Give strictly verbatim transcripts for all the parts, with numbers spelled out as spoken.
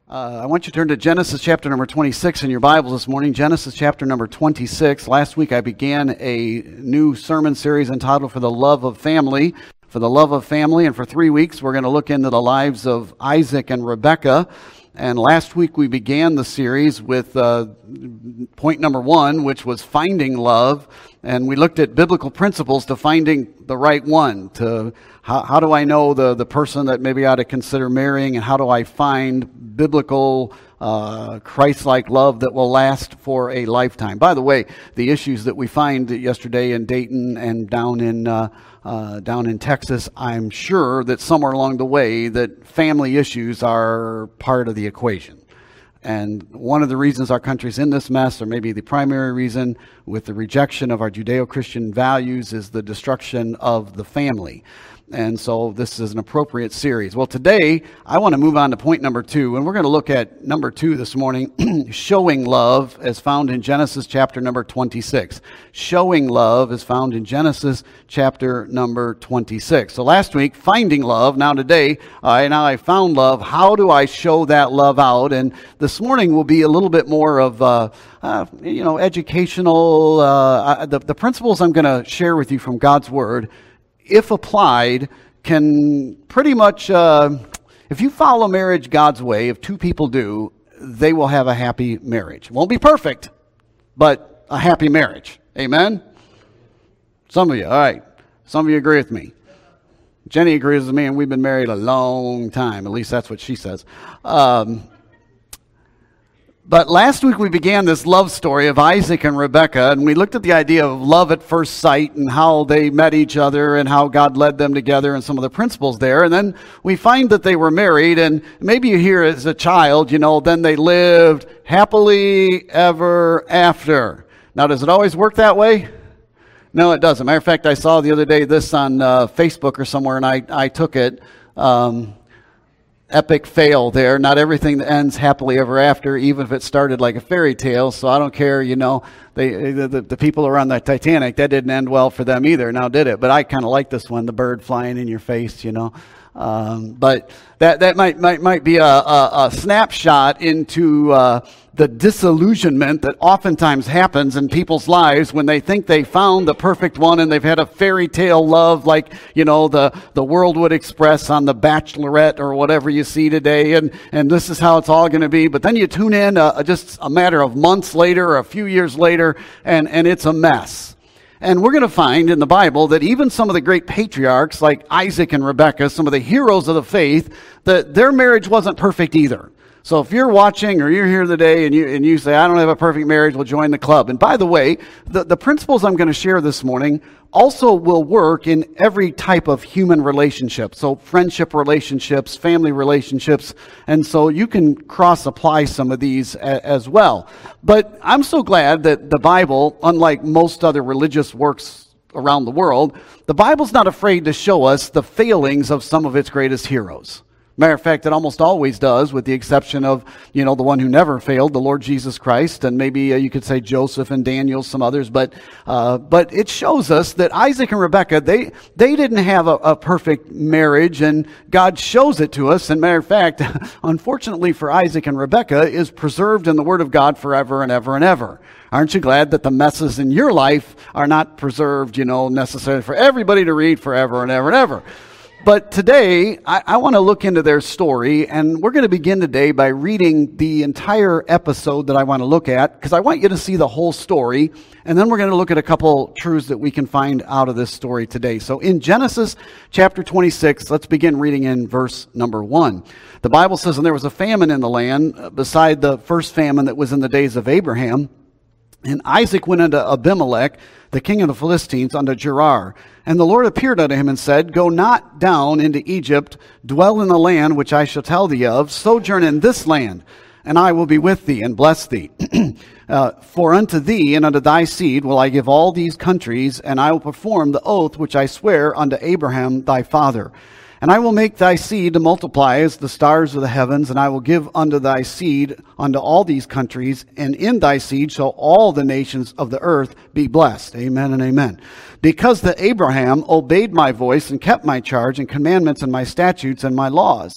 Uh, I want you to turn to Genesis chapter number twenty-six in your Bibles this morning. Genesis chapter number twenty-six. Last week I began a new sermon series entitled For the Love of Family. For the Love of Family. And for three weeks we're going to look into the lives of Isaac and Rebekah. And last week we began the series with uh, point number one, which was finding love. And we looked at biblical principles to finding the right one. To how, how do I know the, the person that maybe I ought to consider marrying, and how do I find biblical, uh, Christ-like love that will last for a lifetime? By the way, the issues that we find yesterday in Dayton and down in uh, uh, down in Texas, I'm sure that somewhere along the way that family issues are part of the equation. And one of the reasons our country's in this mess, or maybe the primary reason, with the rejection of our Judeo-Christian values, is the destruction of the family. And so this is an appropriate series. Well, today I want to move on to point number two, and we're going to look at number two this morning, showing love as found in Genesis chapter number twenty-six. Showing love is found in Genesis chapter number twenty-six. So last week, finding love. Now today, uh, now I found love. How do I show that love out? And this morning will be a little bit more of, uh, uh, you know, educational. Uh, the, the principles I'm going to share with you from God's Word, if applied, can pretty much, uh, if you follow marriage God's way, if two people do, they will have a happy marriage. Won't be perfect, but a happy marriage. Amen? Some of you, all right. Some of you agree with me. Jenny agrees with me, and we've been married a long time. At least that's what she says. Um, But last week we began this love story of Isaac and Rebekah, and we looked at the idea of love at first sight and how they met each other and how God led them together and some of the principles there. And then we find that they were married, and maybe you hear as a child, you know, then they lived happily ever after. Now, does it always work that way? No, it doesn't. Matter of fact, I saw the other day this on uh, Facebook or somewhere, and I, I took it. Um, Epic fail there. Not everything that ends happily ever after, even if it started like a fairy tale. So I don't care, you know, they, the, the, the people around the Titanic, that didn't end well for them either, now did it? But I kind of like this one, the bird flying in your face, you know. Um, but that that might might might be a, a, a snapshot into uh, the disillusionment that oftentimes happens in people's lives when they think they found the perfect one and they've had a fairy tale love like, you know, the, the world would express on The Bachelorette or whatever you see today, and, and this is how it's all going to be. But then you tune in uh, just a matter of months later or a few years later, and, and it's a mess. And we're going to find in the Bible that even some of the great patriarchs like Isaac and Rebekah, some of the heroes of the faith, that their marriage wasn't perfect either. So if you're watching or you're here today and you and you say, I don't have a perfect marriage, well, join the club. And by the way, the, the principles I'm going to share this morning also will work in every type of human relationship. So friendship relationships, family relationships, and so you can cross-apply some of these a, as well. But I'm so glad that the Bible, unlike most other religious works around the world, the Bible's not afraid to show us the failings of some of its greatest heroes. Matter of fact, it almost always does, with the exception of, you know, the one who never failed, the Lord Jesus Christ, and maybe uh, you could say Joseph and Daniel, some others. But uh, but it shows us that Isaac and Rebekah, they they didn't have a, a perfect marriage, and God shows it to us. And matter of fact, unfortunately for Isaac and Rebekah, is preserved in the Word of God forever and ever and ever. Aren't you glad that the messes in your life are not preserved, you know, necessarily for everybody to read forever and ever and ever? But today, I, I want to look into their story, and we're going to begin today by reading the entire episode that I want to look at, because I want you to see the whole story, and then we're going to look at a couple truths that we can find out of this story today. So in Genesis chapter twenty-six, let's begin reading in verse number one. The Bible says, and there was a famine in the land, beside the first famine that was in the days of Abraham. And Isaac went unto Abimelech, the king of the Philistines, unto Gerar. And the Lord appeared unto him and said, Go not down into Egypt, dwell in the land which I shall tell thee of, sojourn in this land, and I will be with thee and bless thee. uh, for unto thee and unto thy seed will I give all these countries, and I will perform the oath which I swear unto Abraham thy father. And I will make thy seed to multiply as the stars of the heavens, and I will give unto thy seed unto all these countries, and in thy seed shall all the nations of the earth be blessed. Amen and amen. Because that Abraham obeyed my voice and kept my charge and commandments and my statutes and my laws.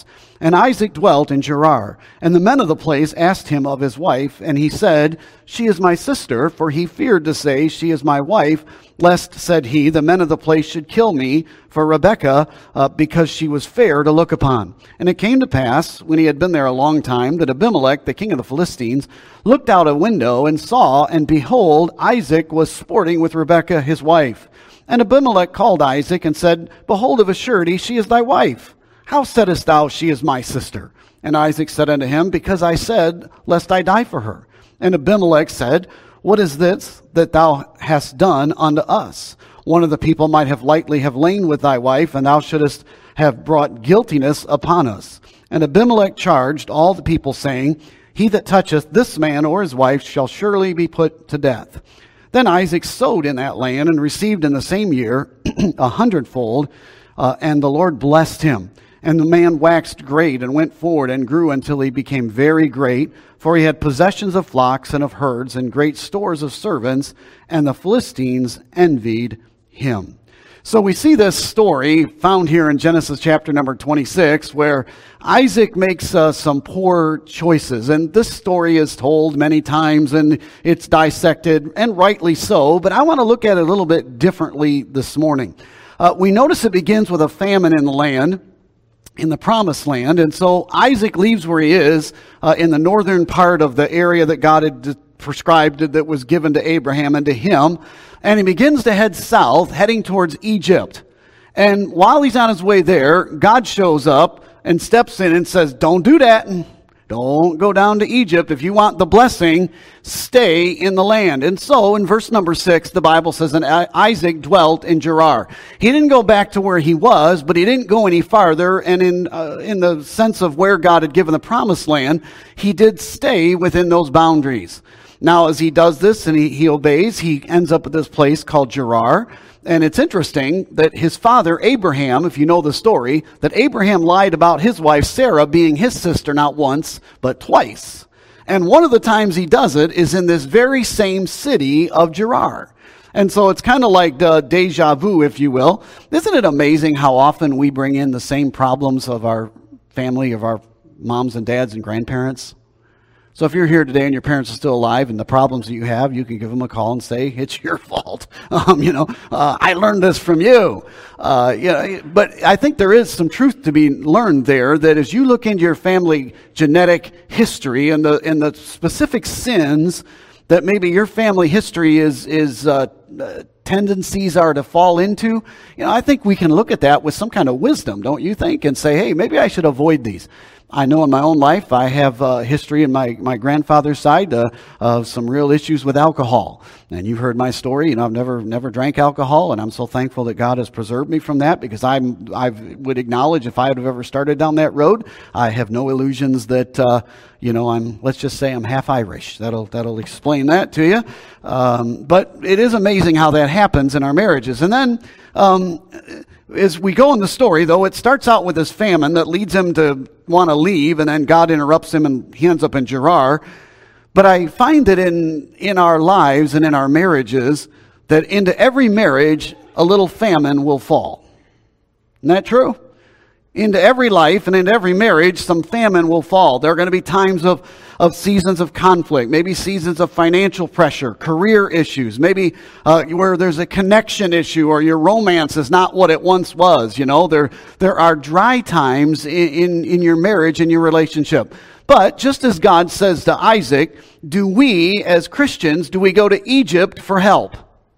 And Isaac dwelt in Gerar. And the men of the place asked him of his wife, and he said, She is my sister, for he feared to say, She is my wife, lest, said he, the men of the place should kill me for Rebekah, uh, because she was fair to look upon. And it came to pass, when he had been there a long time, that Abimelech, the king of the Philistines, looked out a window and saw, and behold, Isaac was sporting with Rebekah his wife. And Abimelech called Isaac and said, Behold, of a surety she is thy wife. How saidest thou, She is my sister? And Isaac said unto him, Because I said, lest I die for her. And Abimelech said, What is this that thou hast done unto us? One of the people might have lightly have lain with thy wife, and thou shouldest have brought guiltiness upon us. And Abimelech charged all the people, saying, He that toucheth this man or his wife shall surely be put to death. Then Isaac sowed in that land, and received in the same year a hundredfold, uh, and the Lord blessed him. And the man waxed great, and went forward, and grew until he became very great, for he had possessions of flocks and of herds, and great stores of servants, and the Philistines envied him. So we see this story found here in Genesis chapter number twenty-six, where Isaac makes uh, some poor choices. And this story is told many times, and it's dissected, and rightly so. But I want to look at it a little bit differently this morning. Uh, we notice it begins with a famine in the land, in the promised land. And so Isaac leaves where he is uh, in the northern part of the area that God had prescribed that was given to Abraham and to him. And he begins to head south, heading towards Egypt. And while he's on his way there, God shows up and steps in and says, Don't do that. Don't go down to Egypt. If you want the blessing, stay in the land. And so in verse number six, the Bible says, And Isaac dwelt in Gerar. He didn't go back to where he was, but he didn't go any farther. And in uh, in the sense of where God had given the promised land, he did stay within those boundaries. Now, as he does this and he, he obeys, he ends up at this place called Gerar. And it's interesting that his father, Abraham, if you know the story, that Abraham lied about his wife, Sarah, being his sister not once, but twice. And one of the times he does it is in this very same city of Gerar. And so it's kind of like uh, deja vu, if you will. Isn't it amazing how often we bring in the same problems of our family, of our moms and dads and grandparents? So if you're here today and your parents are still alive and the problems that you have, you can give them a call and say, it's your fault. Um, you know, uh, I learned this from you. Uh, you know, but I think there is some truth to be learned there, that as you look into your family genetic history and the, and the specific sins that maybe your family history is, is, uh, uh, tendencies are to fall into, you know, I think we can look at that with some kind of wisdom, don't you think? And say, hey, maybe I should avoid these. I know in my own life, I have uh, history in my, my grandfather's side uh, of some real issues with alcohol. And you've heard my story. You know, I've never never drank alcohol, and I'm so thankful that God has preserved me from that, because I'm I would acknowledge if I had have ever started down that road, I have no illusions that uh, you know I'm. Let's just say I'm half Irish. That'll that'll explain that to you. Um, but it is amazing how that happens in our marriages. And then um, as we go in the story, though, it starts out with this famine that leads him to want to leave, and then God interrupts him and he ends up in Gerar. But I find that in, in our lives and in our marriages, that into every marriage, a little famine will fall. Isn't that true? Into every life and into every marriage, some famine will fall. There are going to be times of, of seasons of conflict, maybe seasons of financial pressure, career issues, maybe uh, where there's a connection issue or your romance is not what it once was. You know, there there are dry times in, in, in your marriage and your relationship. But just as God says to Isaac, do we as Christians, do we go to Egypt for help?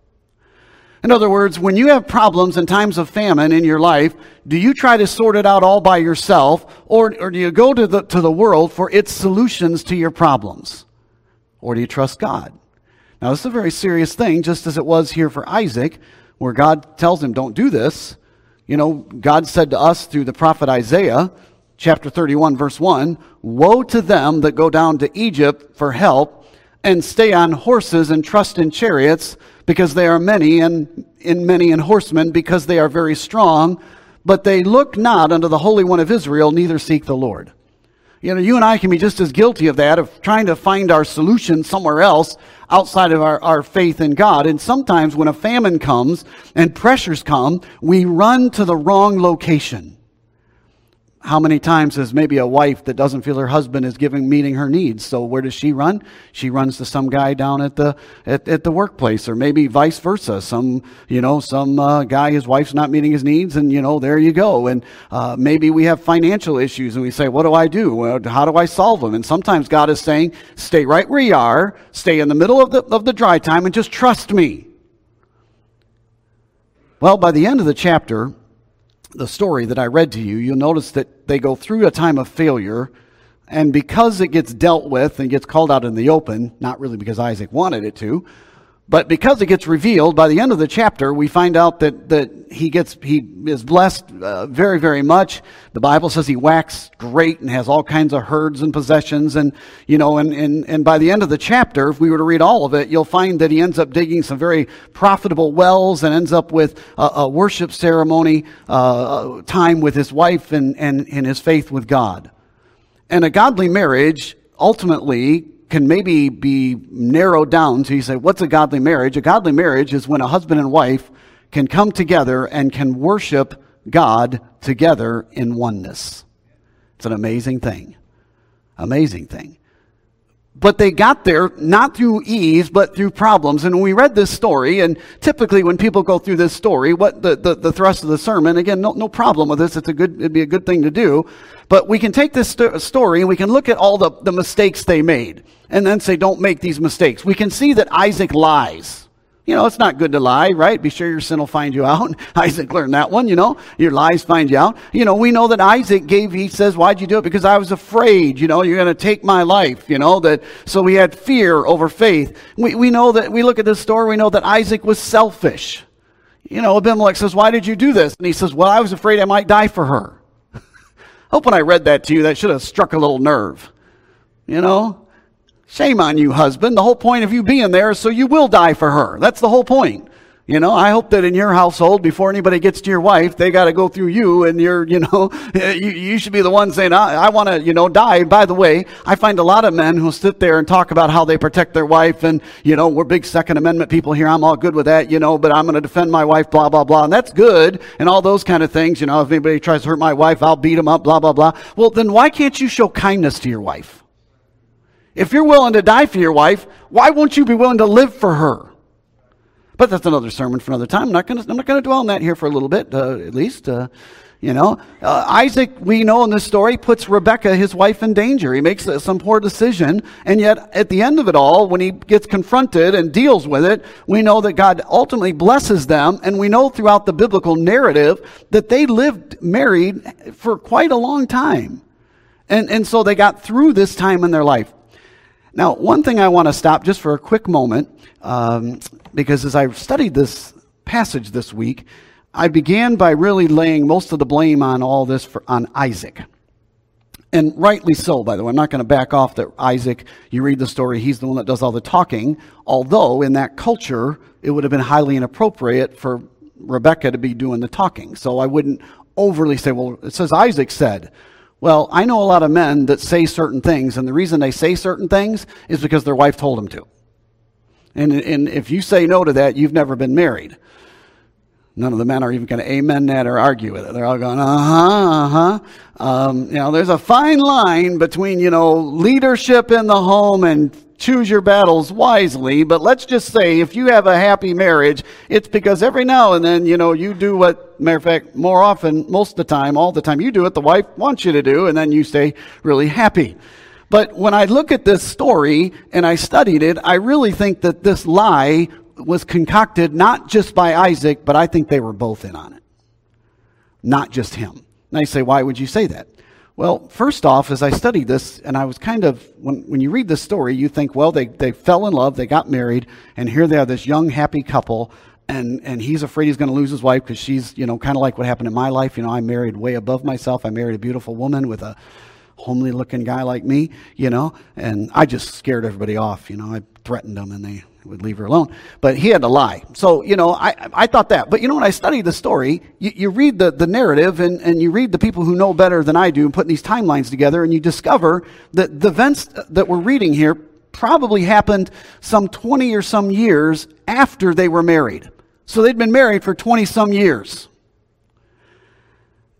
In other words, when you have problems and times of famine in your life, do you try to sort it out all by yourself, or, or do you go to the, to the world for its solutions to your problems? Or do you trust God? Now, this is a very serious thing, just as it was here for Isaac, where God tells him, don't do this. You know, God said to us through the prophet Isaiah, chapter thirty-one, verse one, woe to them that go down to Egypt for help and stay on horses and trust in chariots, because they are many, and in many in horsemen, because they are very strong, but they look not unto the Holy One of Israel, neither seek the Lord. You know, you and I can be just as guilty of that, of trying to find our solution somewhere else outside of our, our faith in God. And sometimes when a famine comes and pressures come, we run to the wrong location. How many times is maybe a wife that doesn't feel her husband is giving meeting her needs? So where does she run? She runs to some guy down at the at, at the workplace, or maybe vice versa. Some you know some uh, guy, his wife's not meeting his needs, and you know there you go. And uh, maybe we have financial issues, and we say, what do I do? Well, how do I solve them? And sometimes God is saying, stay right where you are, stay in the middle of the of the dry time, and just trust me. Well, by the end of the chapter, the story that I read to you, you'll notice that they go through a time of failure, and because it gets dealt with and gets called out in the open, not really because Isaac wanted it to, but because it gets revealed, by the end of the chapter, we find out that, that he gets he is blessed uh, very, very much. The Bible says he waxed great and has all kinds of herds and possessions, and you know, and, and, and by the end of the chapter, if we were to read all of it, you'll find that he ends up digging some very profitable wells and ends up with a, a worship ceremony uh, time with his wife and, and, and his faith with God. And a godly marriage ultimately can maybe be narrowed down to, you say, what's a godly marriage? A godly marriage is when a husband and wife can come together and can worship God together in oneness. It's an amazing thing. Amazing thing. But they got there not through ease, but through problems. And we read this story, and typically when people go through this story, what the, the, the thrust of the sermon, again, no, no problem with this. It's a good, it'd be a good thing to do. But we can take this st- story and we can look at all the, the mistakes they made and then say, don't make these mistakes. We can see that Isaac lies. You know, it's not good to lie, right? Be sure your sin will find you out. Isaac learned that one, you know. Your lies find you out. You know, we know that Isaac gave, he says, why'd you do it? Because I was afraid, you know, you're going to take my life, you know. that. So we had fear over faith. We, we know that, we look at this story, we know that Isaac was selfish. You know, Abimelech says, why did you do this? And he says, well, I was afraid I might die for her. I hope when I read that to you, that should have struck a little nerve. You know? Shame on you, husband. The whole point of you being there is so you will die for her. That's the whole point. You know, I hope that in your household, before anybody gets to your wife, they got to go through you, and you're, you know, you, you should be the one saying, I, I want to, you know, die. By the way, I find a lot of men who sit there and talk about how they protect their wife, and, you know, we're big Second Amendment people here. I'm all good with that, you know, but I'm going to defend my wife, blah, blah, blah. And that's good, and all those kind of things. You know, if anybody tries to hurt my wife, I'll beat them up, blah, blah, blah. Well, then why can't you show kindness to your wife? If you're willing to die for your wife, why won't you be willing to live for her? But that's another sermon for another time. I'm not going to. I'm not going to dwell on that here for a little bit, uh, at least. Uh, you know, uh, Isaac, we know in this story, puts Rebekah, his wife, in danger. He makes some poor decision, and yet at the end of it all, when he gets confronted and deals with it, we know that God ultimately blesses them, and we know throughout the biblical narrative that they lived married for quite a long time, and and so they got through this time in their life. Now, one thing I want to stop just for a quick moment, um, because as I studied this passage this week, I began by really laying most of the blame on all this for, on Isaac. And rightly so, by the way. I'm not going to back off that Isaac, you read the story, he's the one that does all the talking, although in that culture, it would have been highly inappropriate for Rebekah to be doing the talking. So I wouldn't overly say, well, it says Isaac said. Well, I know a lot of men that say certain things, and the reason they say certain things is because their wife told them to. And, and if you say no to that, you've never been married. None of the men are even going to amen that or argue with it. They're all going, uh-huh, uh-huh. Um, you know, there's a fine line between, you know, leadership in the home and choose your battles wisely. But let's just say if you have a happy marriage, it's because every now and then, you know, you do what, matter of fact, more often, most of the time, all the time, you do what the wife wants you to do, and then you stay really happy. But when I look at this story and I studied it, I really think that this lie was concocted not just by Isaac, but I think they were both in on it. Not just him. Now you say, why would you say that? Well, first off, as I studied this, and I was kind of, when, when you read this story, you think, well, they, they fell in love, they got married, and here they are, this young, happy couple, and, and he's afraid he's going to lose his wife because she's, you know, kind of like what happened in my life. You know, I married way above myself. I married a beautiful woman with a homely-looking guy like me, you know, and I just scared everybody off. You know, I threatened them, and they would leave her alone. But he had to lie. So, you know, I I thought that. But, you know, when I studied the story, you, you read the, the narrative and, and you read the people who know better than I do and putting these timelines together, and you discover that the events that we're reading here probably happened some twenty or some years after they were married. So they'd been married for twenty some years.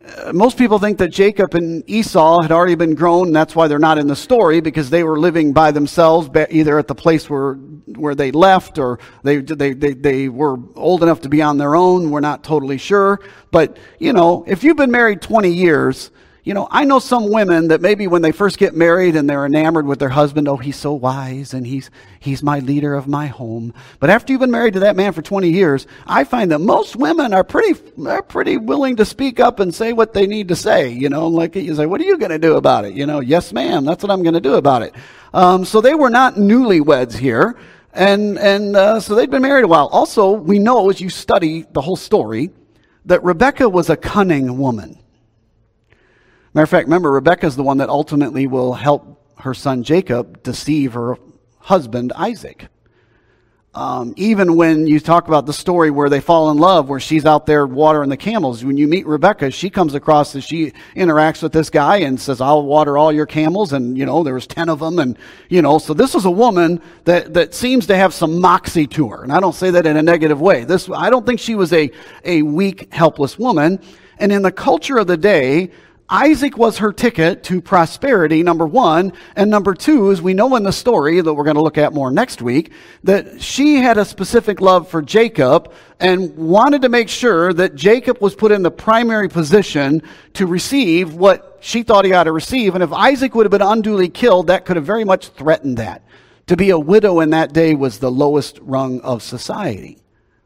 Uh, most people think that Jacob and Esau had already been grown, and that's why they're not in the story, because they were living by themselves, either at the place where where they left, or they they they, they were old enough to be on their own. We're not totally sure. But, you know, if you've been married twenty years, you know, I know some women that maybe when they first get married and they're enamored with their husband, oh, he's so wise and he's he's my leader of my home. But after you've been married to that man for twenty years, I find that most women are pretty are pretty willing to speak up and say what they need to say. You know, like you say, what are you going to do about it? You know, yes, ma'am, that's what I'm going to do about it. Um, so they were not newlyweds here. And, and uh, so they'd been married a while. Also, we know as you study the whole story that Rebekah was a cunning woman. Matter of fact, remember, Rebekah's the one that ultimately will help her son Jacob deceive her husband Isaac. Um, even when you talk about the story where they fall in love, where she's out there watering the camels, when you meet Rebekah, she comes across as she interacts with this guy and says, I'll water all your camels. And, you know, there was ten of them. And, you know, so this is a woman that, that seems to have some moxie to her. And I don't say that in a negative way. This, I don't think she was a, a weak, helpless woman. And in the culture of the day, Isaac was her ticket to prosperity, number one. And number two, as we know in the story that we're going to look at more next week, that she had a specific love for Jacob and wanted to make sure that Jacob was put in the primary position to receive what she thought he ought to receive. And if Isaac would have been unduly killed, that could have very much threatened that. To be a widow in that day was the lowest rung of society.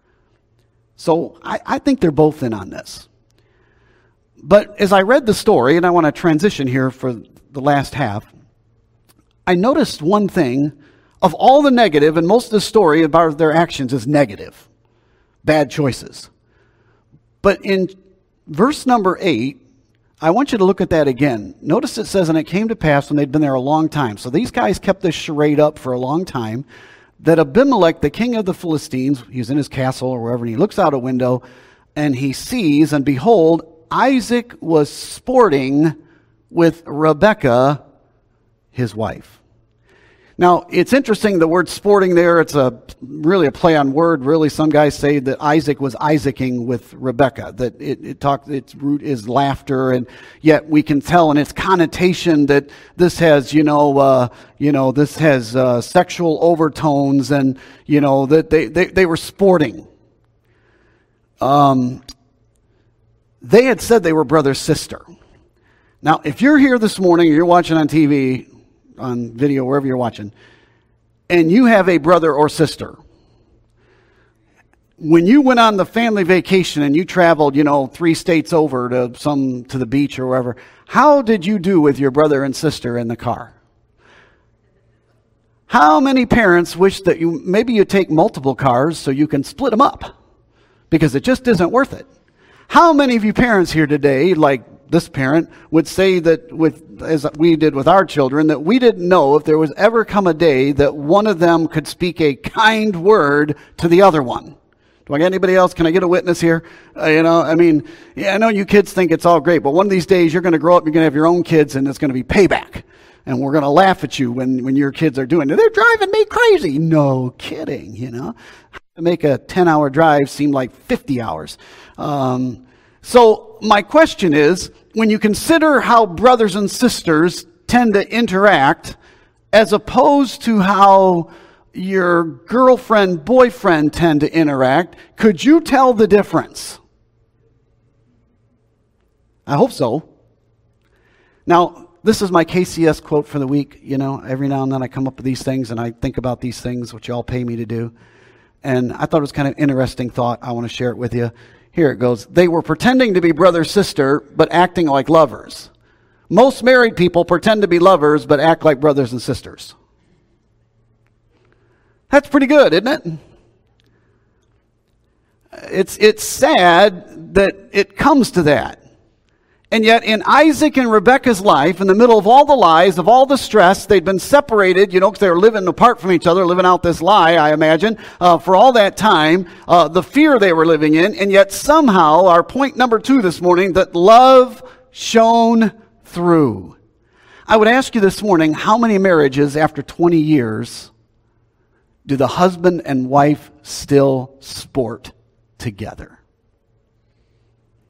So I, I think they're both in on this. But as I read the story, and I want to transition here for the last half, I noticed one thing. Of all the negative, and most of the story about their actions is negative, bad choices. But in verse number eight, I want you to look at that again. Notice it says, and it came to pass when they'd been there a long time. So these guys kept this charade up for a long time, that Abimelech, the king of the Philistines, he's in his castle or wherever, and he looks out a window, and he sees, and behold, Isaac was sporting with Rebekah, his wife. Now, it's interesting, the word sporting there, it's a really a play on word. Really, some guys say that Isaac was Isaacing with Rebekah, that it, it talks, its root is laughter, and yet we can tell in its connotation that this has, you know, uh, you know, this has uh, sexual overtones, and, you know, that they, they, they were sporting. Um... They had said they were brother-sister. Now, if you're here this morning, or you're watching on T V, on video, wherever you're watching, and you have a brother or sister, when you went on the family vacation and you traveled, you know, three states over to some to the beach or wherever, how did you do with your brother and sister in the car? How many parents wish that you maybe you take multiple cars so you can split them up, because it just isn't worth it? How many of you parents here today, like this parent, would say that, with as we did with our children, that we didn't know if there was ever come a day that one of them could speak a kind word to the other one? Do I get anybody else? Can I get a witness here? Uh, you know, I mean, yeah, I know you kids think it's all great, but one of these days you're going to grow up, you're going to have your own kids, and it's going to be payback. And we're going to laugh at you when, when your kids are doing it. They're driving me crazy. No kidding, you know. To make a ten-hour drive seem like fifty hours. Um, so my question is, when you consider how brothers and sisters tend to interact, as opposed to how your girlfriend, boyfriend tend to interact, could you tell the difference? I hope so. Now, this is my K C S quote for the week. You know, every now and then I come up with these things and I think about these things, which y'all pay me to do. And I thought it was kind of an interesting thought. I want to share it with you. Here it goes. They were pretending to be brother-sister, but acting like lovers. Most married people pretend to be lovers, but act like brothers and sisters. That's pretty good, isn't it? It's, it's sad that it comes to that. And yet in Isaac and Rebekah's life, in the middle of all the lies, of all the stress, they'd been separated, you know, because they were living apart from each other, living out this lie, I imagine, uh, for all that time, uh, the fear they were living in. And yet somehow, our point number two this morning, that love shone through. I would ask you this morning, how many marriages after twenty years do the husband and wife still sport together?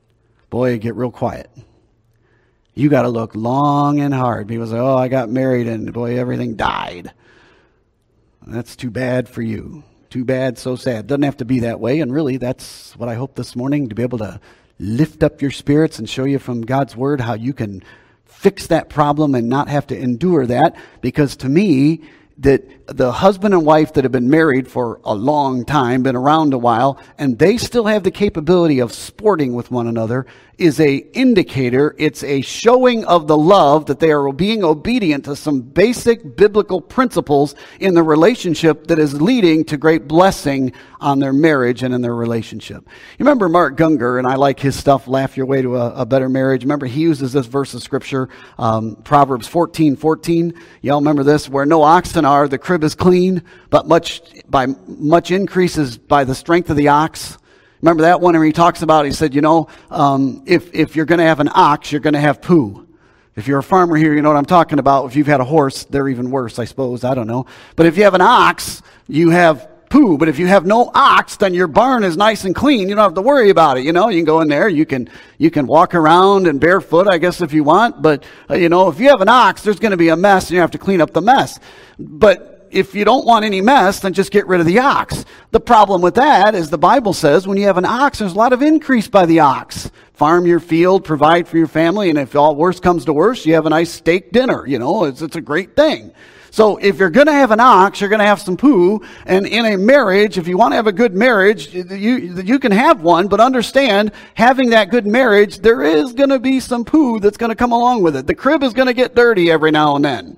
boy, it get real quiet. You got to look long and hard. People say, oh, I got married and boy, everything died. That's too bad for you. Too bad, so sad. Doesn't have to be that way. And really, that's what I hope this morning, to be able to lift up your spirits and show you from God's Word how you can fix that problem and not have to endure that. Because to me, that the husband and wife that have been married for a long time, been around a while, and they still have the capability of sporting with one another, is a indicator, it's a showing of the love that they are being obedient to some basic biblical principles in the relationship that is leading to great blessing on their marriage and in their relationship. You remember Mark Gungor, and I like his stuff, Laugh Your Way to a, a Better Marriage. Remember, he uses this verse of Scripture, um, Proverbs fourteen fourteen. Y'all remember this? Where no oxen are, the crib is clean, but much by much increases by the strength of the ox. Remember that one where he talks about, he said, you know, um, if, if you're going to have an ox, you're going to have poo. If you're a farmer here, you know what I'm talking about. If you've had a horse, they're even worse, I suppose. I don't know. But if you have an ox, you have poo. But if you have no ox, then your barn is nice and clean. You don't have to worry about it. You know, you can go in there, you can, you can walk around and barefoot, I guess, if you want. But, uh, you know, if you have an ox, there's going to be a mess and you have to clean up the mess. But if you don't want any mess, then just get rid of the ox. The problem with that is the Bible says when you have an ox, there's a lot of increase by the ox. Farm your field, provide for your family, and if all worse comes to worse, you have a nice steak dinner. You know, it's, it's a great thing. So if you're going to have an ox, you're going to have some poo. And in a marriage, if you want to have a good marriage, you, you can have one, but understand, having that good marriage, there is going to be some poo that's going to come along with it. The crib is going to get dirty every now and then.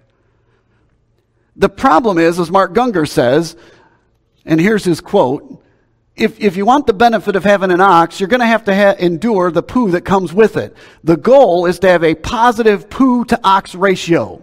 The problem is, as Mark Gungor says, and here's his quote, if, if you want the benefit of having an ox, you're going to have to ha- endure the poo that comes with it. The goal is to have a positive poo to ox ratio.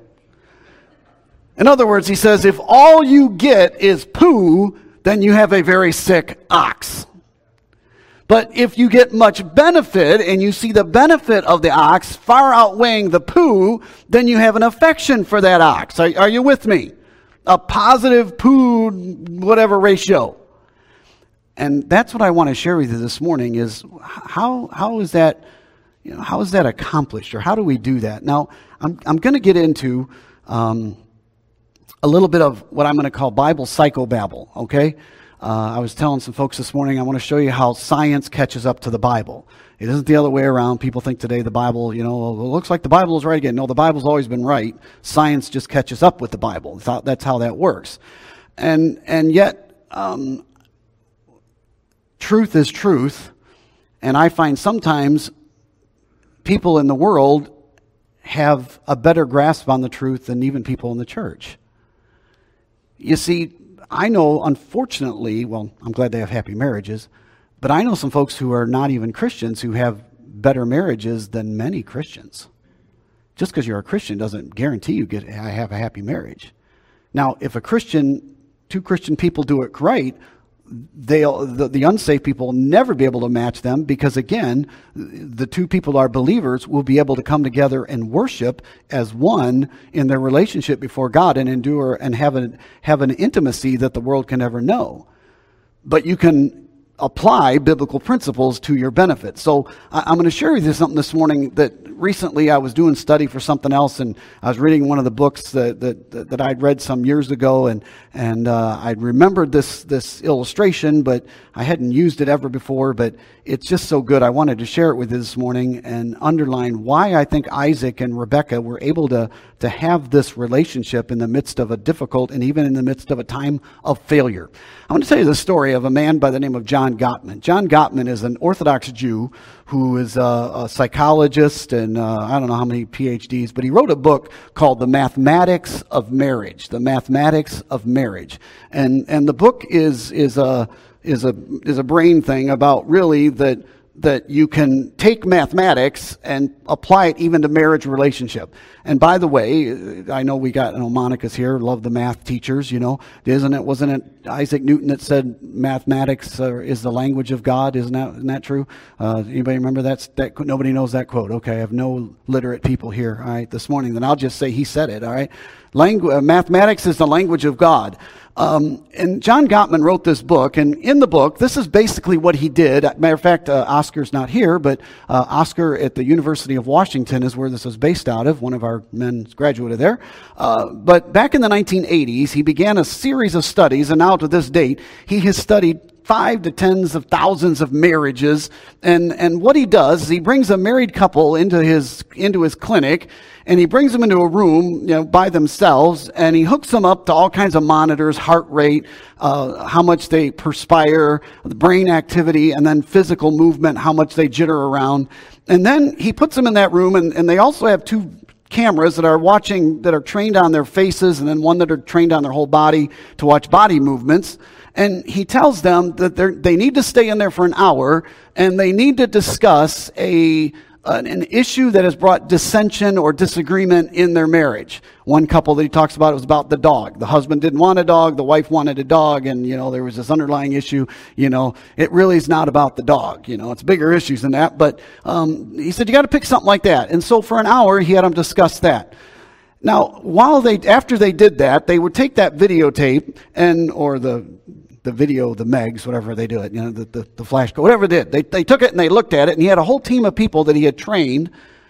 In other words, he says, if all you get is poo, then you have a very sick ox. But if you get much benefit and you see the benefit of the ox far outweighing the poo, then you have an affection for that ox. Are, are you with me? A positive poo, whatever ratio. And that's what I want to share with you this morning is how how is that, you know, how is that accomplished, or how do we do that? Now, I'm I'm going to get into um, a little bit of what I'm going to call Bible psychobabble, okay? Uh, I was telling some folks this morning, I want to show you how science catches up to the Bible. It isn't the other way around. People think today the Bible, you know, it looks like the Bible is right again. No, the Bible's always been right. Science just catches up with the Bible. That's how that works. And and yet, um, truth is truth. And I find sometimes people in the world have a better grasp on the truth than even people in the church. You see, I know, unfortunately, well, I'm glad they have happy marriages, but I know some folks who are not even Christians who have better marriages than many Christians. Just because you're a Christian doesn't guarantee you get have a happy marriage. Now, if a Christian, two Christian people do it right, they'll the, the unsafe people will never be able to match them, because again, the two people are believers will be able to come together and worship as one in their relationship before God and endure and have an have an intimacy that the world can never know. But you can apply biblical principles to your benefit. So I, I'm going to share with you something this morning that recently I was doing study for something else, and I was reading one of the books that that, that I'd read some years ago, and and uh, I'd remembered this this illustration, but I hadn't used it ever before. But it's just so good. I wanted to share it with you this morning and underline why I think Isaac and Rebekah were able to to have this relationship in the midst of a difficult and even in the midst of a time of failure. I want to tell you the story of a man by the name of John Gottman. John Gottman is an Orthodox Jew who is a, a psychologist and uh, I don't know how many P H Ds, but he wrote a book called The Mathematics of Marriage. The Mathematics of Marriage, and and the book is is a is a is a brain thing about really that that you can take mathematics and apply it even to marriage relationship. And by the way, I know we got, you know, Monica's here, love the math teachers, you know, isn't it, wasn't it Isaac Newton that said mathematics uh, is the language of God? Isn't that, isn't that true? Uh, anybody remember that? that? Nobody knows that quote. Okay, I have no literate people here, all right, this morning. Then I'll just say he said it, all right? Langu- uh, mathematics is the language of God. Um, and John Gottman wrote this book, and in the book, this is basically what he did. Matter of fact, uh, Oscar's not here, but uh, Oscar at the University of Washington is where this is based out of. One of our men graduated there. Uh, but back in the nineteen eighties, he began a series of studies, and now to this date, he has studied five to tens of thousands of marriages. And, and what he does is he brings a married couple into his, into his clinic, and he brings them into a room, you know, by themselves, and he hooks them up to all kinds of monitors, heart rate, uh, how much they perspire, the brain activity, and then physical movement, how much they jitter around. And then he puts them in that room, and, and they also have two cameras that are watching, that are trained on their faces, and then one that are trained on their whole body to watch body movements. And he tells them that they they need to stay in there for an hour, and they need to discuss a an, an issue that has brought dissension or disagreement in their marriage. One couple that he talks about was about the dog. The husband didn't want a dog, the wife wanted a dog, and you know there was this underlying issue. You know, it really is not about the dog. You know, it's bigger issues than that. But um, he said you got to pick something like that. And so for an hour, he had them discuss that. Now, while they, after they did that, they would take that videotape and, or the, the video, the megs, whatever they do it, you know, the, the, the flash code, whatever it did. They, they took it and they looked at it, and he had a whole team of people that he had trained,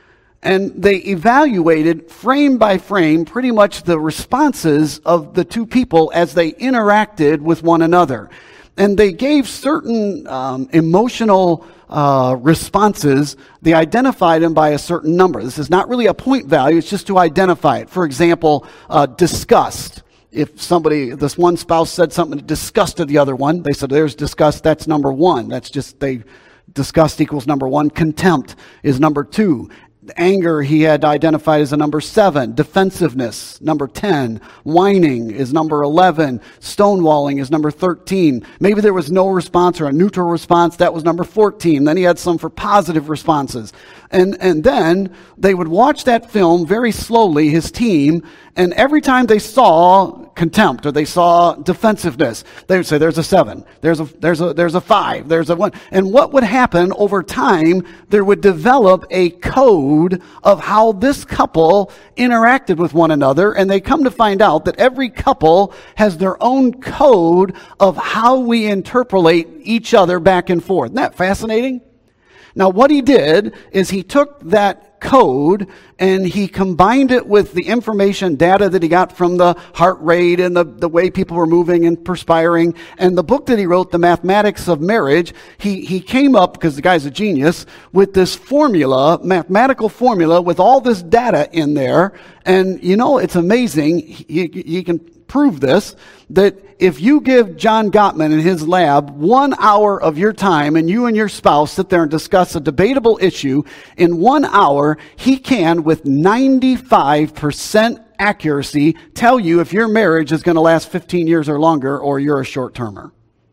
and they evaluated frame by frame pretty much the responses of the two people as they interacted with one another. And they gave certain um, emotional uh, responses. They identified them by a certain number. This is not really a point value. It's just to identify it. For example, uh, disgust. If somebody, this one spouse said something that disgusted the other one, they said, there's disgust, that's number one. That's just, they, disgust equals number one. Contempt is number two. Anger he had identified as a number seven. Defensiveness, number ten. Whining is number eleven. Stonewalling is number thirteen. Maybe there was no response or a neutral response. That was number fourteen. Then he had some for positive responses. And, and then they would watch that film very slowly, his team, and every time they saw contempt or they saw defensiveness, they would say, there's a seven, there's a, there's a, there's a five, there's a one. And what would happen over time, there would develop a code of how this couple interacted with one another. And they come to find out that every couple has their own code of how we interpolate each other back and forth. Isn't that fascinating? Now, what he did is he took that code and he combined it with the information, data that he got from the heart rate and the, the way people were moving and perspiring. And the book that he wrote, The Mathematics of Marriage, he, he came up, because the guy's a genius, with this formula, mathematical formula with all this data in there. And, you know, it's amazing. You, you can prove this, that if you give John Gottman in his lab one hour of your time and you and your spouse sit there and discuss a debatable issue, in one hour, he can, with ninety-five percent accuracy, tell you if your marriage is going to last fifteen years or longer or you're a short-termer.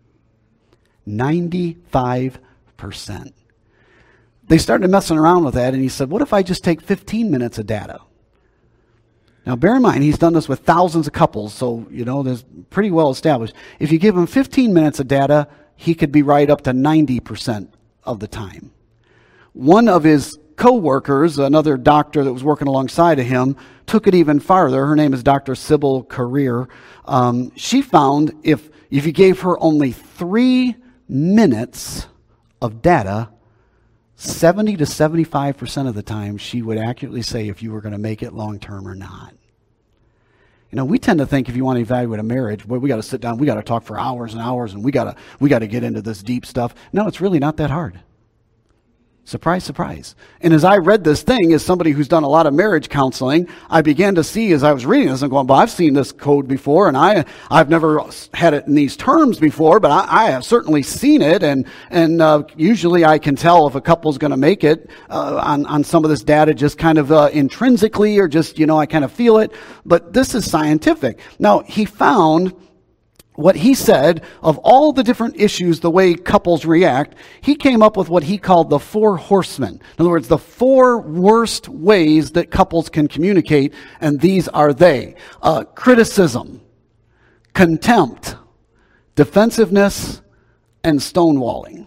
ninety-five percent. They started messing around with that, and he said, what if I just take fifteen minutes of data? Now, bear in mind, he's done this with thousands of couples, so, you know, there's pretty well established. If you give him fifteen minutes of data, he could be right up to ninety percent of the time. One of his co-workers, another doctor that was working alongside of him, took it even farther. Her name is Doctor Sybil Career. Um, she found if, if you gave her only three minutes of data, seventy to seventy-five percent of the time, she would accurately say if you were going to make it long-term or not. You know, we tend to think if you want to evaluate a marriage, boy, we got to sit down, we got to talk for hours and hours, and we got to we got to get into this deep stuff. No, it's really not that hard. Surprise, surprise. And as I read this thing, as somebody who's done a lot of marriage counseling, I began to see, as I was reading this, I'm going, well, I've seen this code before, and I, I've never had it in these terms before, but I, I have certainly seen it, and, and uh, usually I can tell if a couple's going to make it uh, on, on some of this data just kind of uh, intrinsically, or just, you know, I kind of feel it. But this is scientific. Now, he found what he said of all the different issues, the way couples react, he came up with what he called the four horsemen. In other words, the four worst ways that couples can communicate, and these are they. Uh, criticism, contempt, defensiveness, and stonewalling.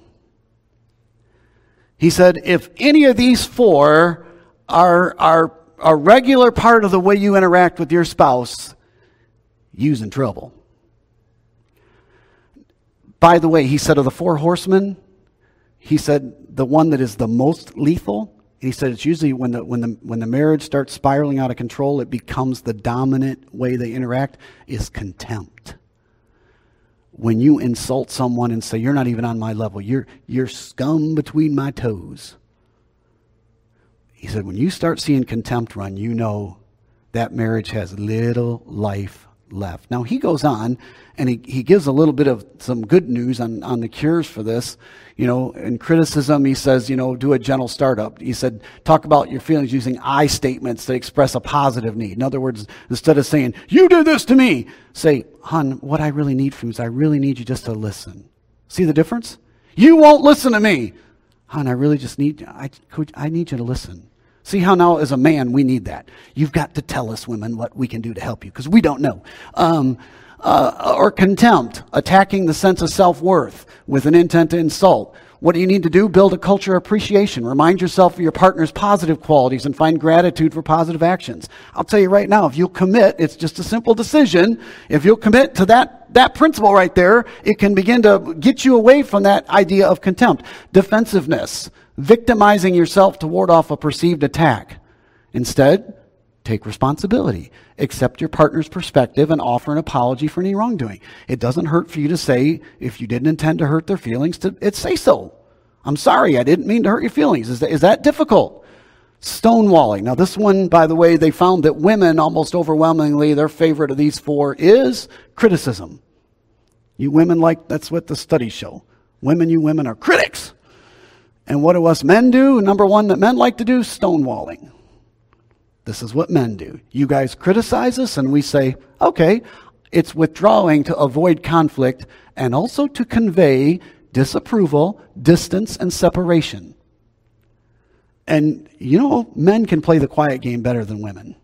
He said, if any of these four are, are a regular part of the way you interact with your spouse, you's in trouble. By the way, he said of the four horsemen, he said the one that is the most lethal, he said it's usually when the when the when the marriage starts spiraling out of control, it becomes the dominant way they interact, is contempt. When you insult someone and say, you're not even on my level, you're you're scum between my toes. He said, when you start seeing contempt run, you know that marriage has little life left. Now, he goes on, and he, he gives a little bit of some good news on, on the cures for this. You know, in criticism, he says, you know, do a gentle startup. He said, talk about your feelings using I statements to express a positive need. In other words, instead of saying, you did this to me, say, hon, what I really need from you is I really need you just to listen. See the difference? You won't listen to me. Hon, I really just need, I, could, I need you to listen. See how now as a man we need that. You've got to tell us women what we can do to help you because we don't know. Um, uh, or contempt, attacking the sense of self-worth with an intent to insult. What do you need to do? Build a culture of appreciation. Remind yourself of your partner's positive qualities and find gratitude for positive actions. I'll tell you right now, if you'll commit, it's just a simple decision. If you'll commit to that, that principle right there, it can begin to get you away from that idea of contempt. Defensiveness. Victimizing yourself to ward off a perceived attack. Instead, take responsibility. Accept your partner's perspective and offer an apology for any wrongdoing. It doesn't hurt for you to say, if you didn't intend to hurt their feelings, to it say so. I'm sorry, I didn't mean to hurt your feelings. Is that, is that difficult? Stonewalling. Now this one, by the way, they found that women, almost overwhelmingly, their favorite of these four is criticism. You women like, that's what the studies show. Women, you women are critics. And what do us men do? Number one that men like to do, stonewalling. This is what men do. You guys criticize us and we say, okay, it's withdrawing to avoid conflict and also to convey disapproval, distance, and separation. And you know, men can play the quiet game better than women.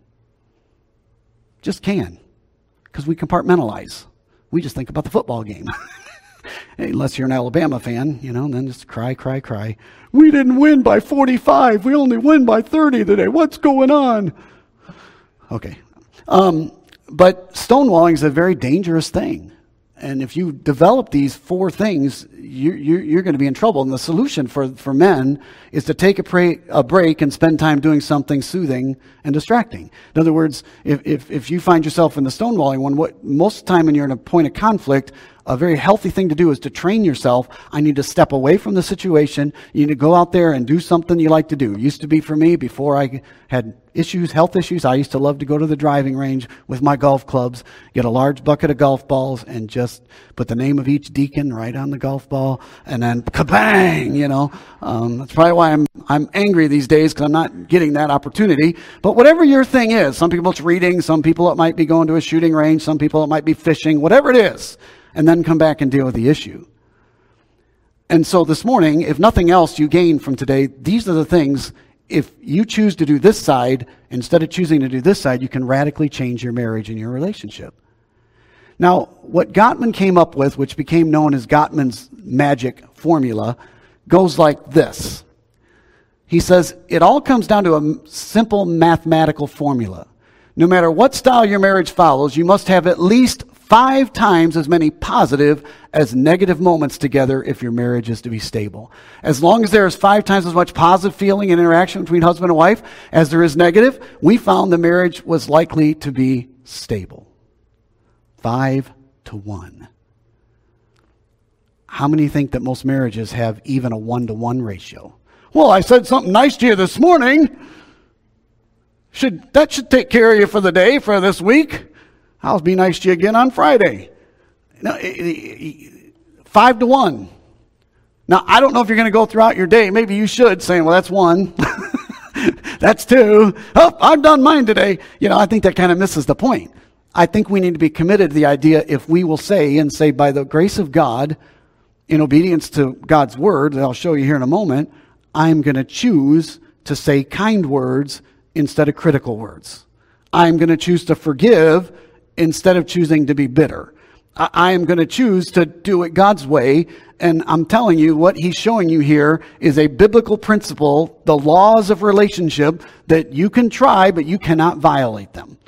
Just can. Because we compartmentalize. We just think about the football game. Unless you're an Alabama fan, you know, and then just cry, cry, cry. We didn't win by forty-five. We only win by thirty today. What's going on? Okay. Um, but stonewalling is a very dangerous thing. And if you develop these four things, you, you, you're going to be in trouble. And the solution for, for men is to take a, pray, a break and spend time doing something soothing and distracting. In other words, if, if, if you find yourself in the stonewalling one, what most of the time when you're in a point of conflict, a very healthy thing to do is to train yourself. I need to step away from the situation. You need to go out there and do something you like to do. It used to be for me before I had issues, health issues. I used to love to go to the driving range with my golf clubs, get a large bucket of golf balls and just put the name of each deacon right on the golf ball and then kabang, you know. Um, that's probably why I'm I'm angry these days because I'm not getting that opportunity. But whatever your thing is, some people it's reading, some people it might be going to a shooting range, some people it might be fishing, whatever it is. And then come back and deal with the issue. And so this morning, if nothing else you gain from today, these are the things, if you choose to do this side, instead of choosing to do this side, you can radically change your marriage and your relationship. Now, what Gottman came up with, which became known as Gottman's magic formula, goes like this. He says, it all comes down to a simple mathematical formula. No matter what style your marriage follows, you must have at least five times as many positive as negative moments together if your marriage is to be stable. As long as there is five times as much positive feeling and interaction between husband and wife as there is negative, we found the marriage was likely to be stable. Five to one. How many think that most marriages have even a one-to-one ratio? Well, I said something nice to you this morning. Should that should take care of you for the day, for this week. I'll be nice to you again on Friday. No, five to one. Now, I don't know if you're going to go throughout your day. Maybe you should, saying, well, that's one. That's two. Oh, I've done mine today. You know, I think that kind of misses the point. I think we need to be committed to the idea if we will say, and say by the grace of God, in obedience to God's word, that I'll show you here in a moment, I'm going to choose to say kind words instead of critical words. I'm going to choose to forgive instead of choosing to be bitter. I am going to choose to do it God's way. And I'm telling you, what he's showing you here is a biblical principle, the laws of relationship that you can try, but you cannot violate them.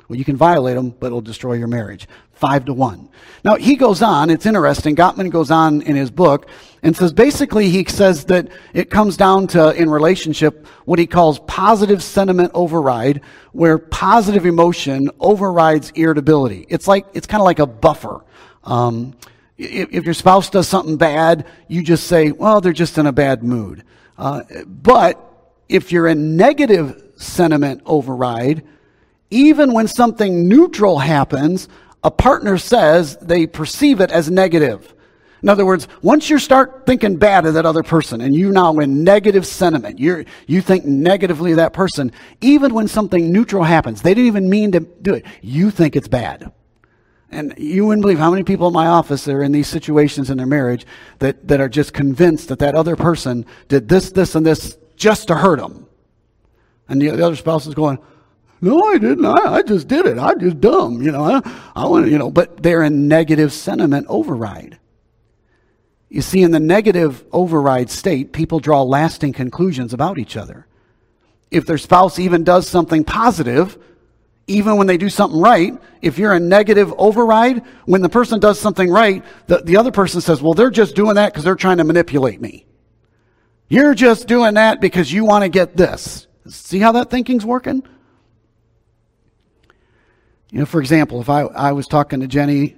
Well, you can violate them, but it'll destroy your marriage. Five to one. Now, he goes on, it's interesting, Gottman goes on in his book and says, basically he says that it comes down to, in relationship, what he calls positive sentiment override, where positive emotion overrides irritability. It's like, it's kind of like a buffer. Um, if, if your spouse does something bad, you just say, well, they're just in a bad mood. Uh, but if you're in negative sentiment override, even when something neutral happens, a partner says they perceive it as negative. In other words, once you start thinking bad of that other person and you now in negative sentiment, you you think negatively of that person, even when something neutral happens, they didn't even mean to do it, you think it's bad. And you wouldn't believe how many people in my office are in these situations in their marriage that, that are just convinced that that other person did this, this, and this just to hurt them. And the, the other spouse is going, no, I didn't. I, I just did it. I'm just dumb. You know, I, I want to, you know, but they're in negative sentiment override. You see, in the negative override state, people draw lasting conclusions about each other. If their spouse even does something positive, even when they do something right, if you're in negative override, when the person does something right, the, the other person says, well, they're just doing that because they're trying to manipulate me. You're just doing that because you want to get this. See how that thinking's working? You know, for example, if I, I was talking to Jenny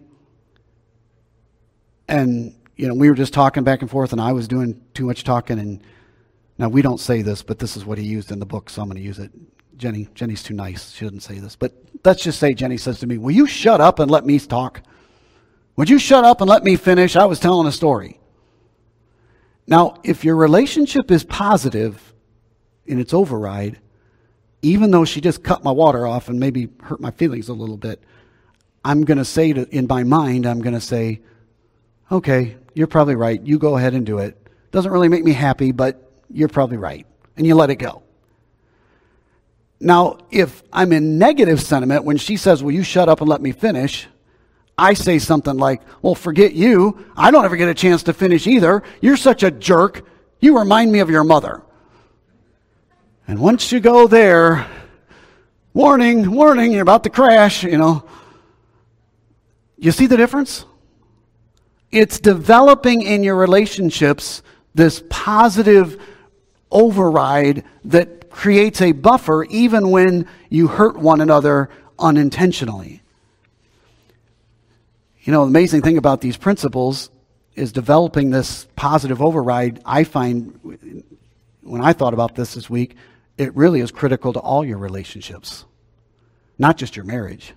and, you know, we were just talking back and forth and I was doing too much talking, and now we don't say this, but this is what he used in the book, so I'm going to use it. Jenny, Jenny's too nice. She doesn't say this. But let's just say Jenny says to me, will you shut up and let me talk? Would you shut up and let me finish? I was telling a story. Now, if your relationship is positive in its override, even though she just cut my water off and maybe hurt my feelings a little bit, I'm going to say to, in my mind, I'm going to say, okay, you're probably right. You go ahead and do it. Doesn't really make me happy, but you're probably right. And you let it go. Now, if I'm in negative sentiment, when she says, will you shut up and let me finish? I say something like, well, forget you. I don't ever get a chance to finish either. You're such a jerk. You remind me of your mother. And once you go there, warning, warning, you're about to crash, you know. You see the difference? It's developing in your relationships this positive override that creates a buffer even when you hurt one another unintentionally. You know, the amazing thing about these principles is developing this positive override. I find, when I thought about this this week, it really is critical to all your relationships, not just your marriage.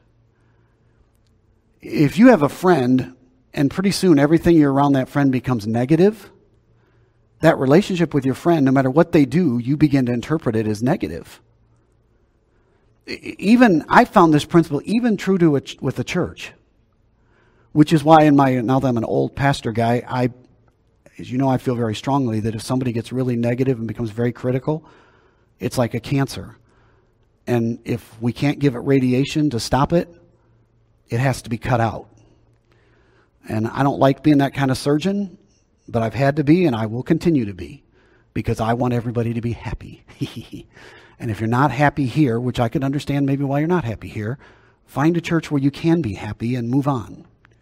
If you have a friend and pretty soon everything you're around that friend becomes negative, that relationship with your friend, no matter what they do, you begin to interpret it as negative. Even, I found this principle even true to a, with the church, which is why in my, now that I'm an old pastor guy, I, as you know, I feel very strongly that if somebody gets really negative and becomes very critical, it's like a cancer. And if we can't give it radiation to stop it, it has to be cut out. And I don't like being that kind of surgeon, but I've had to be, and I will continue to be, because I want everybody to be happy. And if you're not happy here, which I could understand maybe why you're not happy here, find a church where you can be happy and move on.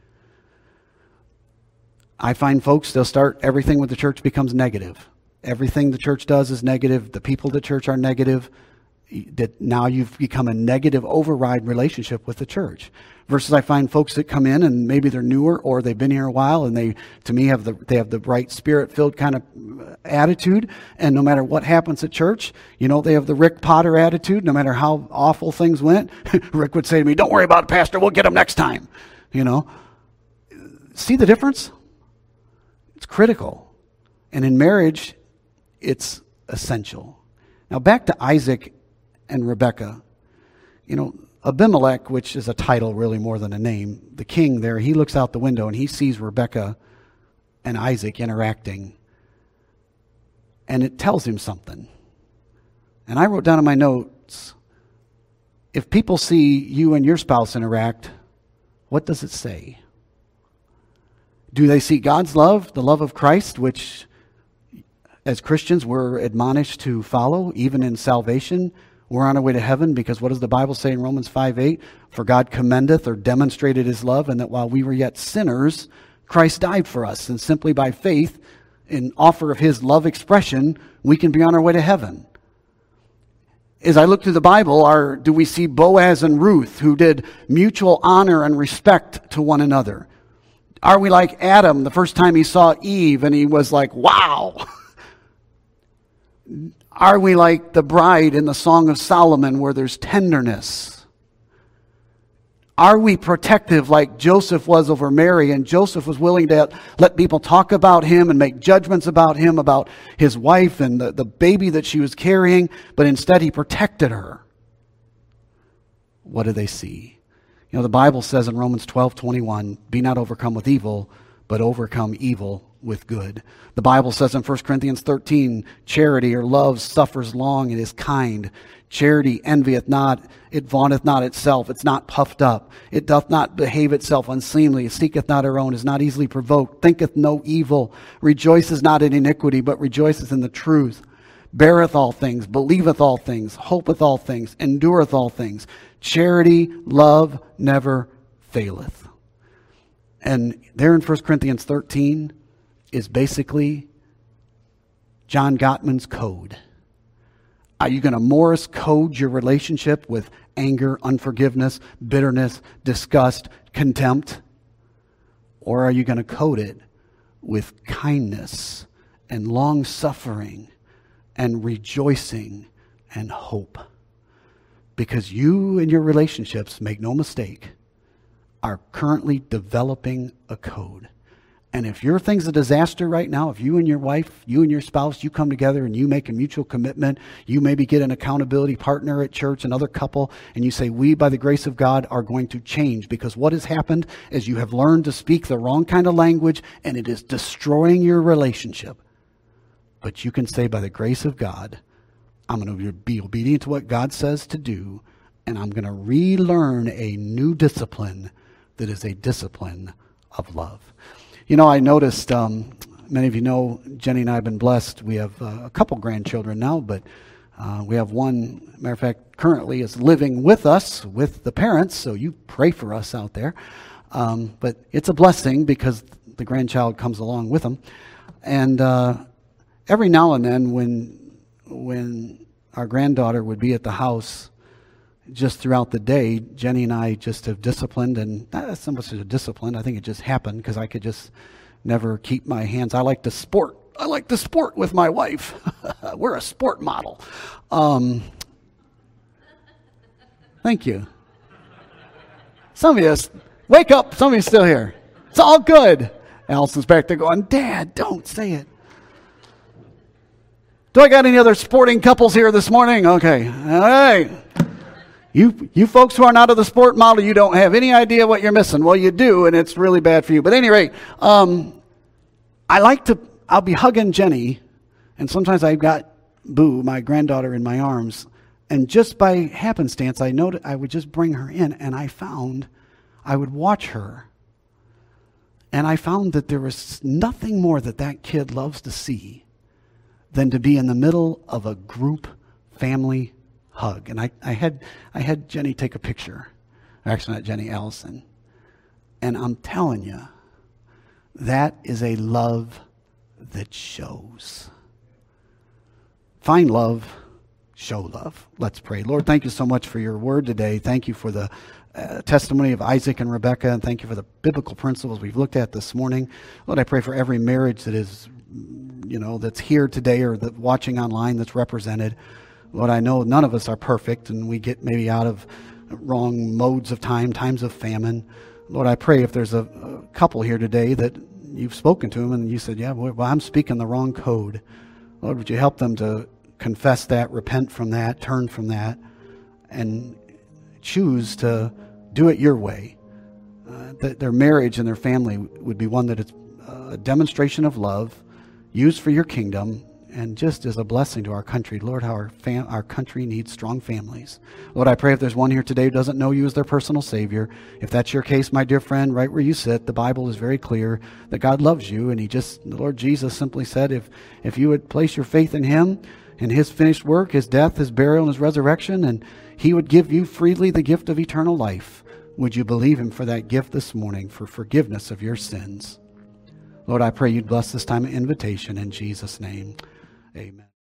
I find folks, they'll start, everything with the church becomes negative. Everything the church does is negative. The people of the church are negative. That now you've become a negative override relationship with the church. Versus I find folks that come in and maybe they're newer or they've been here a while and they, to me, have the they have the bright spirit-filled kind of attitude. And no matter what happens at church, you know, they have the Rick Potter attitude. No matter how awful things went, Rick would say to me, "Don't worry about it, Pastor. We'll get them next time." You know, see the difference? It's critical, and in marriage, it's essential. Now back to Isaac and Rebekah. You know, Abimelech, which is a title really more than a name, the king there, he looks out the window and he sees Rebekah and Isaac interacting. And it tells him something. And I wrote down in my notes, if people see you and your spouse interact, what does it say? Do they see God's love, the love of Christ, which as Christians we're admonished to follow, even in salvation? We're on our way to heaven because what does the Bible say in Romans five eight? For God commendeth or demonstrated his love, and that while we were yet sinners, Christ died for us. And simply by faith, in offer of his love expression, we can be on our way to heaven. As I look through the Bible, are, do we see Boaz and Ruth who did mutual honor and respect to one another? Are we like Adam the first time he saw Eve and he was like, wow? Are we like the bride in the Song of Solomon where there's tenderness? Are we protective like Joseph was over Mary, and Joseph was willing to let people talk about him and make judgments about him, about his wife and the, the baby that she was carrying, but instead he protected her? What do they see? You know, the Bible says in Romans twelve twenty-one, be not overcome with evil, but overcome evil with good. The Bible says in First Corinthians thirteen, charity or love suffers long and is kind. Charity envieth not, it vaunteth not itself, it's not puffed up. It doth not behave itself unseemly, it seeketh not her own, is not easily provoked, thinketh no evil, rejoices not in iniquity, but rejoices in the truth. Beareth all things, believeth all things, hopeth all things, endureth all things. Charity, love never faileth. And there in First Corinthians thirteen is basically John Gottman's code. Are you going to Morse code your relationship with anger, unforgiveness, bitterness, disgust, contempt? Or are you going to code it with kindness and long-suffering and rejoicing and hope? Because you and your relationships, make no mistake, are currently developing a code. And if your thing's a disaster right now, if you and your wife, you and your spouse, you come together and you make a mutual commitment, you maybe get an accountability partner at church, another couple, and you say, we, by the grace of God, are going to change, because what has happened is you have learned to speak the wrong kind of language and it is destroying your relationship. But you can say, by the grace of God, I'm going to be obedient to what God says to do, and I'm going to relearn a new discipline that is a discipline of love. You know, I noticed, um, many of you know, Jenny and I have been blessed. We have uh, a couple grandchildren now, but uh, we have one, matter of fact, currently is living with us, with the parents, so you pray for us out there. Um, but it's a blessing because the grandchild comes along with them. And uh, every now and then when when our granddaughter would be at the house just throughout the day, Jenny and I just have disciplined, and not so much as a discipline, I think it just happened because I could just never keep my hands. I like to sport. I like to sport with my wife. We're a sport model. Um, thank you. Some of you, wake up. Some of you still here. It's all good. Allison's back there going, Dad, don't say it. Do I got any other sporting couples here this morning? Okay. All right. You you folks who are not of the sport model, you don't have any idea what you're missing. Well, you do, and it's really bad for you. But at any rate, um, I like to, I'll be hugging Jenny, and sometimes I've got Boo, my granddaughter, in my arms, and just by happenstance, I noted I would just bring her in, and I found I would watch her, and I found that there was nothing more that that kid loves to see than to be in the middle of a group family hug. And I, I had I had Jenny take a picture. Actually, not Jenny, Allison. And I'm telling you, that is a love that shows. Find love, show love. Let's pray. Lord, thank you so much for your word today. Thank you for the uh, testimony of Isaac and Rebecca, and thank you for the biblical principles we've looked at this morning. Lord, I pray for every marriage that is, you know, that's here today or that watching online that's represented. Lord, I know none of us are perfect, and we get maybe out of wrong modes of time, times of famine. Lord, I pray if there's a, a couple here today that you've spoken to them and you said, yeah, well, I'm speaking the wrong code. Lord, would you help them to confess that, repent from that, turn from that, and choose to do it your way. Uh, that their marriage and their family would be one that is a demonstration of love, used for your kingdom, and just as a blessing to our country. Lord, how our, fam- our country needs strong families. Lord, I pray if there's one here today who doesn't know you as their personal Savior, if that's your case, my dear friend, right where you sit, the Bible is very clear that God loves you, and he just, the Lord Jesus simply said, if, if you would place your faith in him, in his finished work, his death, his burial, and his resurrection, and he would give you freely the gift of eternal life. Would you believe him for that gift this morning, for forgiveness of your sins? Lord, I pray you'd bless this time of invitation in Jesus' name. Amen.